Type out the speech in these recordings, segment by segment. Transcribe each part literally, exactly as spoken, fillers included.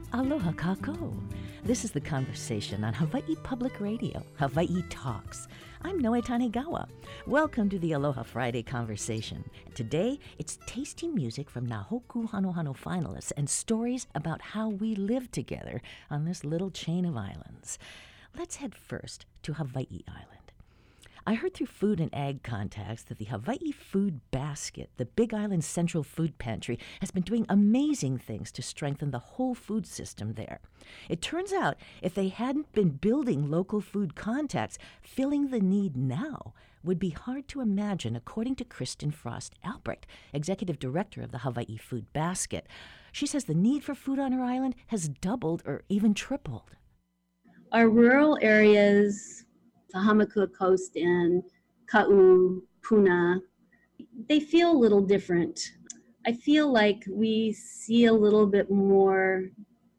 Aloha kako. This is the conversation on Hawaii Public Radio, Hawaii Talks. I'm Noe Tanegawa. Welcome to the Aloha Friday conversation. Today, it's tasty music from Nahoku Hanohano finalists and stories about how we live together on this little chain of islands. Let's head first to Hawaii Island. I heard through food and ag contacts that the Hawaii Food Basket, the Big Island Central Food Pantry, has been doing amazing things to strengthen the whole food system there. It turns out if they hadn't been building local food contacts, filling the need now would be hard to imagine, according to Kristen Frost Albrecht, Executive Director of the Hawaii Food Basket. She says the need for food on her island has doubled or even tripled. Our rural areas, the Hamakua Coast and Ka'u, Puna, they feel a little different. I feel like we see a little bit more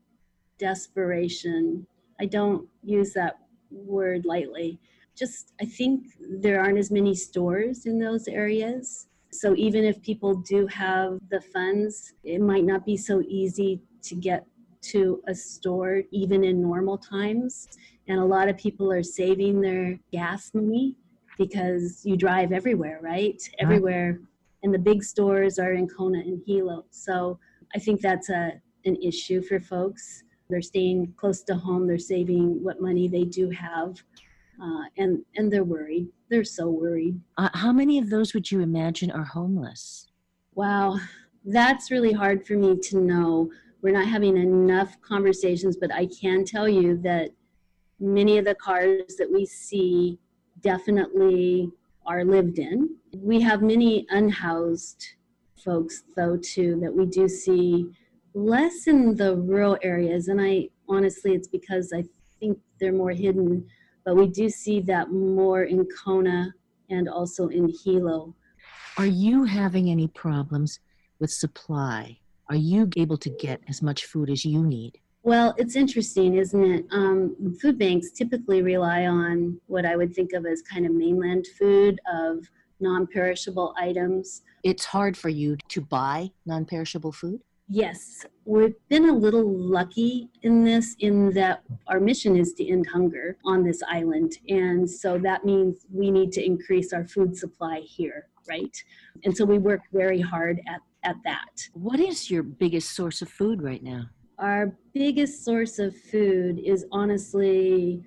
desperation. I don't use that word lightly. Just, I think there aren't as many stores in those areas. So even if people do have the funds, it might not be so easy to get to a store even in normal times. And a lot of people are saving their gas money because you drive everywhere, right? Everywhere. And the big stores are in Kona and Hilo. So I think that's a an issue for folks. They're staying close to home. They're saving what money they do have. Uh, and, and they're worried. They're so worried. Uh, how many of those would you imagine are homeless? Wow, that's really hard for me to know. We're not having enough conversations, but I can tell you that many of the cars that we see definitely are lived in. We have many unhoused folks, though, too, that we do see less in the rural areas. And I honestly, it's because I think they're more hidden, but we do see that more in Kona and also in Hilo. Are you having any problems with supply? Are you able to get as much food as you need? Well, it's interesting, isn't it? Um, food banks typically rely on what I would think of as kind of mainland food of non-perishable items. It's hard for you to buy non-perishable food? Yes, we've been a little lucky in this, in that our mission is to end hunger on this island. And so that means we need to increase our food supply here, right? And so we work very hard at, at that. What is your biggest source of food right now? Our biggest source of food is honestly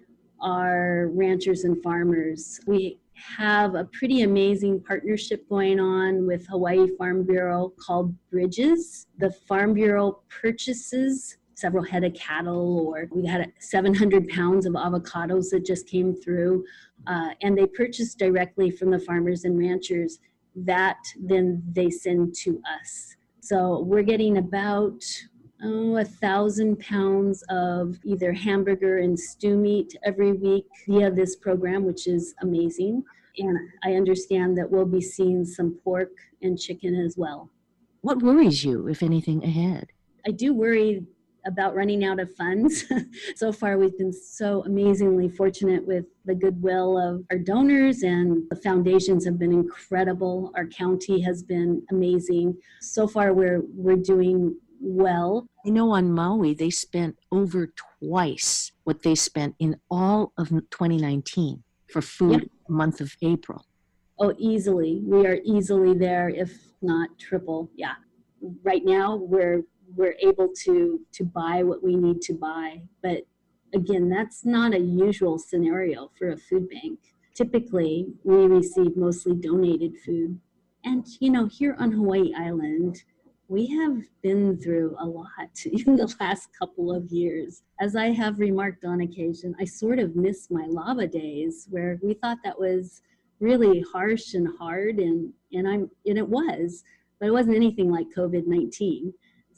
our ranchers and farmers. We have a pretty amazing partnership going on with Hawaii Farm Bureau called Bridges. The Farm Bureau purchases several head of cattle, or we had seven hundred pounds of avocados that just came through, uh, and they purchase directly from the farmers and ranchers that then they send to us. So we're getting about oh, a thousand pounds of either hamburger and stew meat every week via this program, which is amazing. And I understand that we'll be seeing some pork and chicken as well. What worries you, if anything, ahead? I do worry about running out of funds. So far, we've been so amazingly fortunate with the goodwill of our donors, and the foundations have been incredible. Our county has been amazing. So far, we're we're doing well. I know on Maui, they spent over twice what they spent in all of twenty nineteen for food yep. month of April. Oh, easily. We are easily there, if not triple. Yeah. Right now, we're we're able to to buy what we need to buy. But again, that's not a usual scenario for a food bank. Typically, we receive mostly donated food. And, you know, here on Hawaii Island, we have been through a lot in the last couple of years. As I have remarked on occasion, I sort of miss my lava days where we thought that was really harsh and hard, and, and I'm and it was, but it wasn't anything like covid nineteen.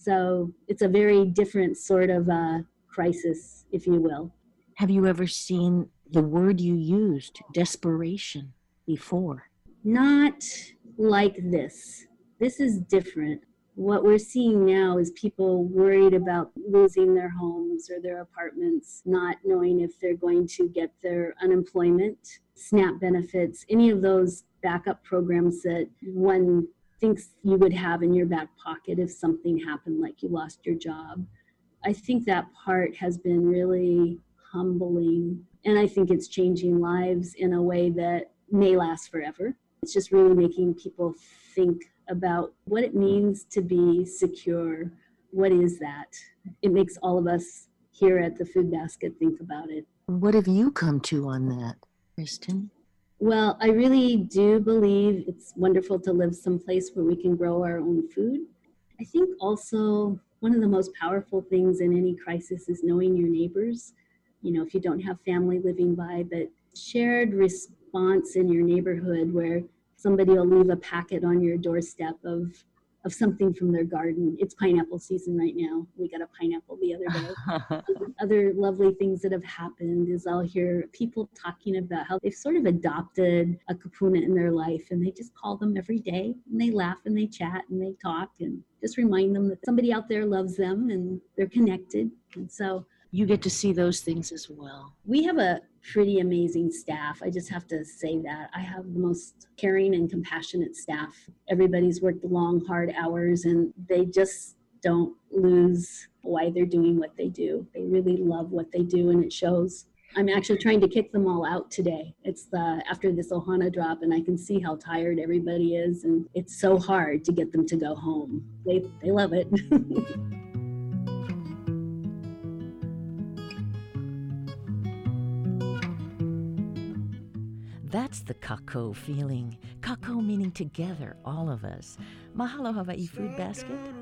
So it's a very different sort of uh, crisis, if you will. Have you ever seen the word you used, desperation, before? Not like this. This is different. What we're seeing now is people worried about losing their homes or their apartments, not knowing if they're going to get their unemployment, SNAP benefits, any of those backup programs that one thinks you would have in your back pocket if something happened, like you lost your job. I think that part has been really humbling. And I think it's changing lives in a way that may last forever. It's just really making people think about what it means to be secure. What is that? It makes all of us here at the Food Basket think about it. What have you come to on that, Kristen? Well, I really do believe it's wonderful to live someplace where we can grow our own food. I think also one of the most powerful things in any crisis is knowing your neighbors. You know, if you don't have family living by, but shared response in your neighborhood where somebody will leave a packet on your doorstep of of something from their garden. It's pineapple season right now. We got a pineapple the other day. Other lovely things that have happened is I'll hear people talking about how they've sort of adopted a kapuna in their life, and they just call them every day, and they laugh and they chat and they talk and just remind them that somebody out there loves them and they're connected. And so you get to see those things as well. We have a pretty amazing staff. I just have to say that. I have the most caring and compassionate staff. Everybody's worked long, hard hours, and they just don't lose why they're doing what they do. They really love what they do, and it shows. I'm actually trying to kick them all out today. It's the after this Ohana drop, and I can see how tired everybody is, and it's so hard to get them to go home. They they love it. That's the kako feeling. Kako meaning together, all of us. Mahalo, Hawaii Food Basket.